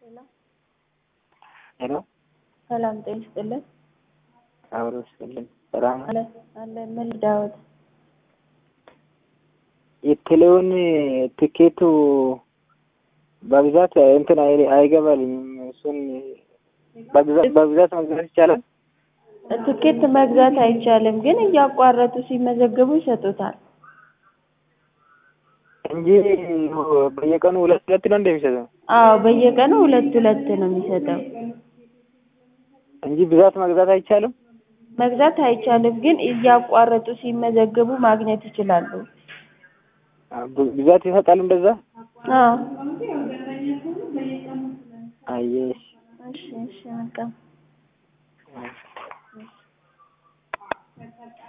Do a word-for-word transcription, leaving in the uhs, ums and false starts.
ሄሎ ሰላም ጤና ይስጥልን። አብሮ ይስጥልን። ሰላም አለ አለ ምን ዳውት የቴሌውን ቲኬቱ በብዛት እንትን አይገባልኝም። እሱን በብዛት በብዛት መግዛት ይቻላል? ቲኬት መግዛት አይቻልም፣ ግን እያቋረጡ ሲመዘገቡ ይሰጡታል እንጂ በየቀኑ ሁለት ሁለት ነው እንደሚሰጠው። አዎ በየቀኑ ሁለት ሁለት ነው የሚሰጠው እንጂ ብዛት መግዛት አይቻልም። መግዛት አይቻልም፣ ግን እያቋረጡ ሲመዘገቡ ማግኘት ይችላሉ። ብዛት ይሰጣል እንደዛ? አዎ አየሽ። እሺ እሺ መልካም